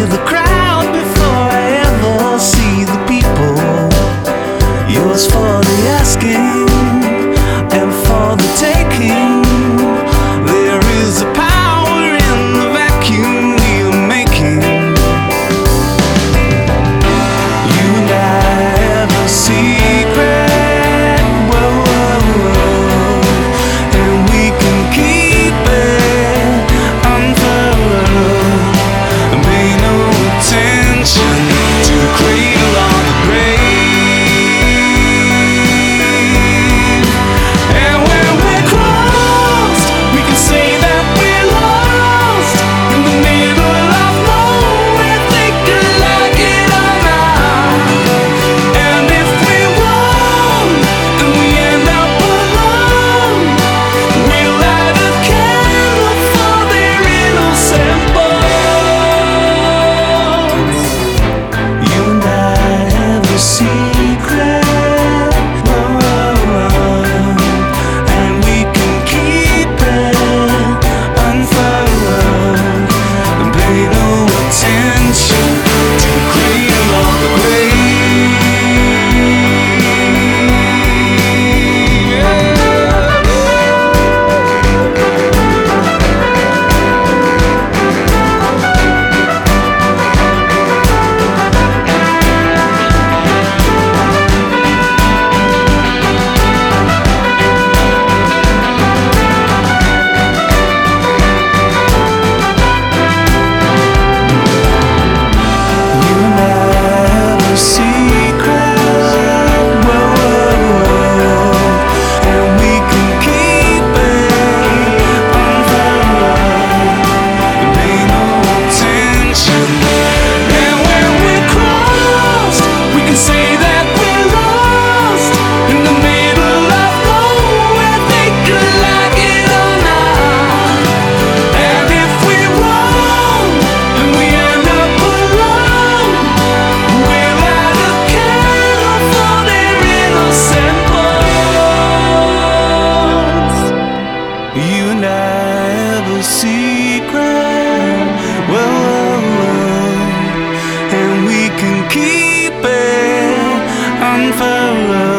the crowd before I ever see the people. Yours for the asking and for the taking. There is a power in the vacuum we are making. You and I have a secret, whoa, whoa, whoa, and we can keep it unfurled and pay no attention to the cradle or the grave. And when we're crossed, we can say that we're lost in the middle of nowhere, thinking like it or not. And if we're wrong and we end up alone, we'll light a candle for their innocent bones. You and I have a secret, and we can keep it unfurled and pay no attention to the cradle or the grave. You and I have a secret, and we can keep it unfurled and pay no attention. And when we're crossed, we can say that we're lost in the middle of nowhere, thinking like it or not. And if we're wrong and we end up alone, we'll light a candle for their innocent bones. You and I have a secret, and we can keep it unfurled